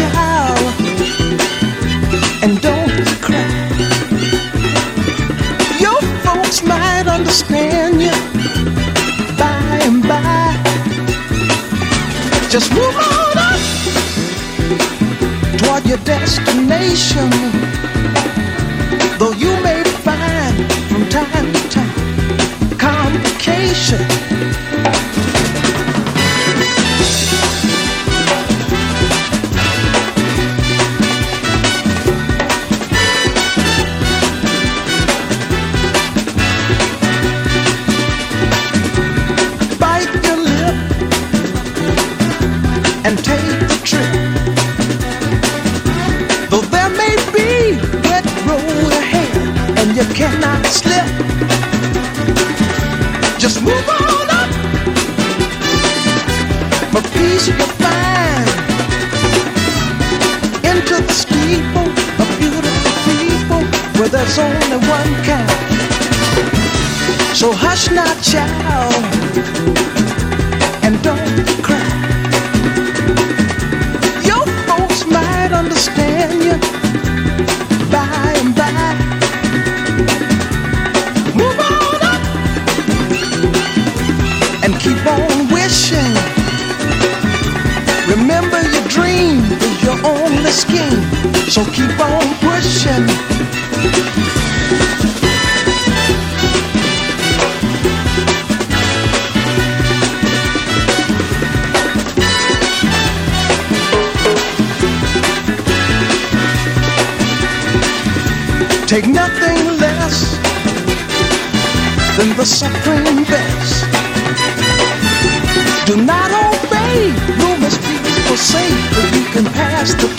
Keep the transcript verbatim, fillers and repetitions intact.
child, and don't cry. Your folks might understand you by and by. Just move on up toward your destination, though you may find from time to time complication. And take the trip, though there may be wet road ahead and you cannot slip. Just move on up, for peace you find into the steeple of beautiful people where there's only one kind. So hush not, child, and don't cry. Understand you by and by. Move on up and keep on wishing. Remember your dream is your only scheme, so keep on pushing. Take nothing less than the supreme best. Do not obey rumors people say, but you can pass the